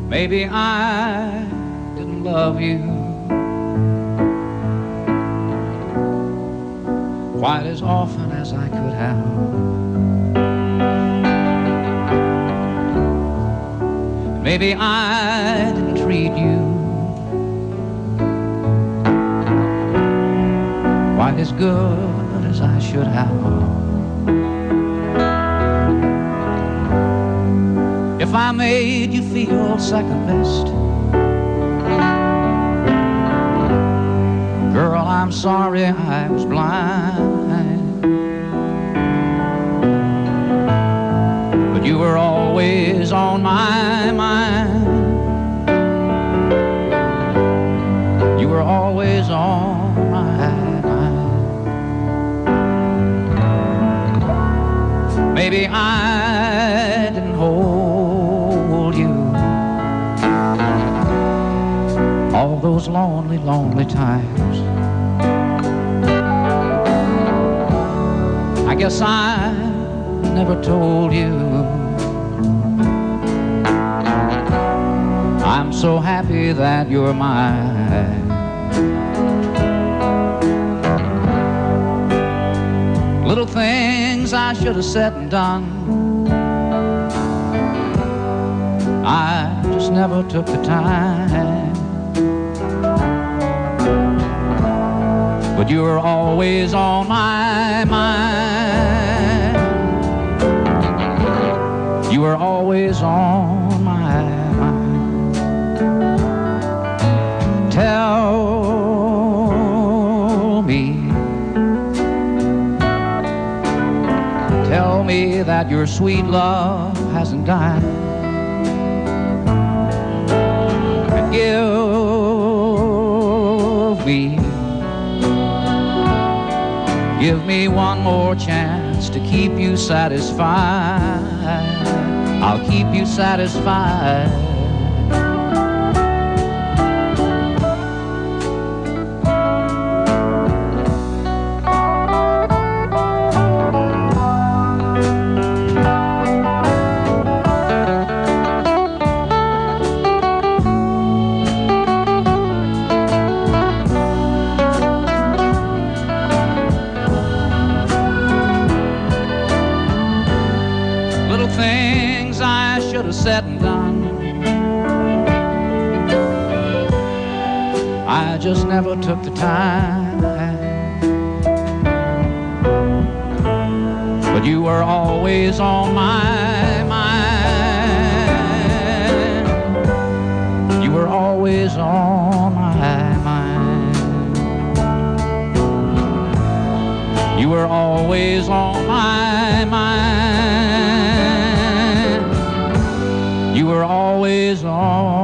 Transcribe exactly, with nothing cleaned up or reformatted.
Maybe I didn't love you quite as often as I could have. Maybe I didn't treat you quite as good as I should have. If I made you feel second best, girl, I'm sorry I was blind. But you were always on my mind. You were always on my mind. Maybe I didn't hold you all those lonely, lonely times. I guess I never told you I'm so happy that you're mine. Little things I should have said and done, I just never took the time. But you were always on my mind. You were always on my mind. Tell me, tell me that your sweet love hasn't died. And give me Give me one more chance to keep you satisfied. I'll keep you satisfied. Things I should have said and done, I just never took the time. But you were always on my mind. You were always on my mind. You were always on my mind. You were always on